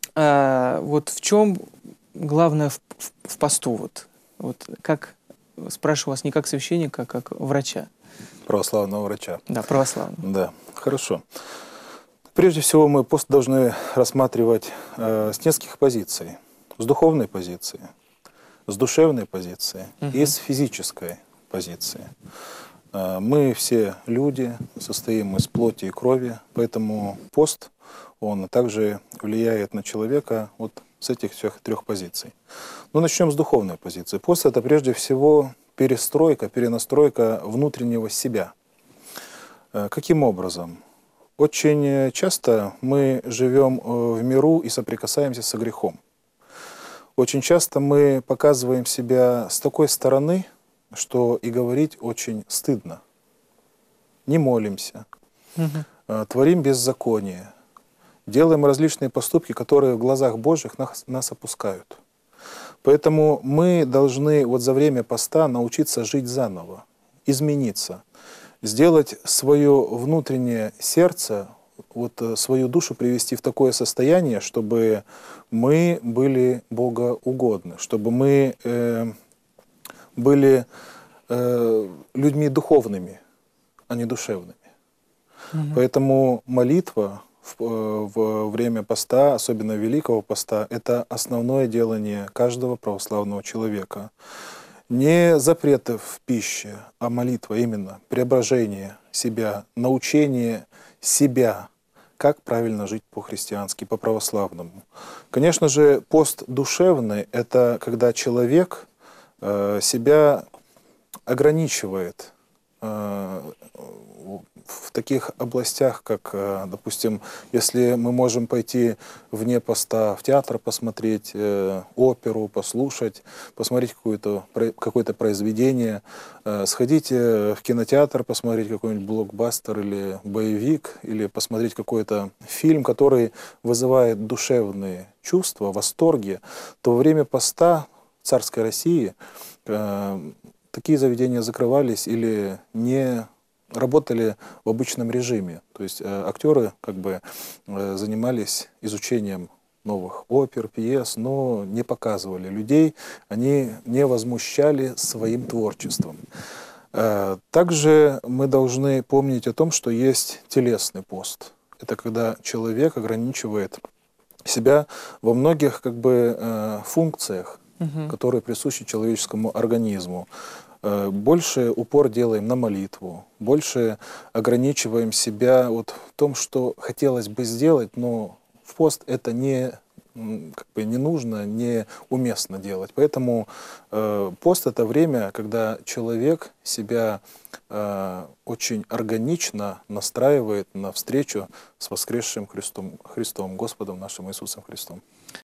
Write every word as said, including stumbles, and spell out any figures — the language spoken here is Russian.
А, вот в чем главное в, в- в посту? Вот, вот как, спрашиваю вас не как священника, а как врача. Православного врача. Да, православного. Да, хорошо. Прежде всего мы пост должны рассматривать э, с нескольких позиций. С духовной позиции, с душевной позиции и Мгм. с физической позиции. Э, мы все люди, состоим из плоти и крови, поэтому пост, он также влияет на человека вот с этих всех трех позиций. Но начнем с духовной позиции. Пост – это прежде всего перестройка, перенастройка внутреннего себя. Э, Каким образом? Очень часто мы живем э, в миру и соприкасаемся со грехом. Очень часто мы показываем себя с такой стороны, что и говорить очень стыдно. Не молимся, Мгм. э, творим беззаконие, делаем различные поступки, которые в глазах Божьих нас, нас опускают. Поэтому мы должны вот за время поста научиться жить заново, измениться, сделать свое внутреннее сердце, вот э, свою душу привести в такое состояние, чтобы мы были богоугодны, чтобы мы э, были э, людьми духовными, а не душевными. Мгм. Поэтому молитва в, э, в время поста, особенно Великого поста, это основное делание каждого православного человека. Не запреты в пище, а молитва именно, преображение себя, научение себя, как правильно жить по-христиански, по-православному. Конечно же, пост душевный – это когда человек э, себя ограничивает э, в таких областях, как, э, допустим, если мы можем пойти вне поста в театр посмотреть, э, оперу послушать, посмотреть какое-то какое-то произведение, э, сходить э, в кинотеатр, посмотреть какой-нибудь блокбастер или боевик, или посмотреть какой-то фильм, который вызывает душевные чувства, восторги, то во время поста в царской России э, такие заведения закрывались или не работали в обычном режиме. То есть э, актеры как бы э, занимались изучением новых опер, пьес, но не показывали людей, они не возмущали своим творчеством. Э, также мы должны помнить о том, что есть телесный пост. Это когда человек ограничивает себя во многих как бы э, функциях, Мгм. которые присущи человеческому организму. Э, Больше упор делаем на молитву, больше ограничиваем себя вот в том, что хотелось бы сделать, но в пост это не, м, как бы не нужно, не уместно делать. Поэтому э, пост – это время, когда человек себя э, очень органично настраивает на встречу с воскресшим Христом, Христом, Господом нашим Иисусом Христом.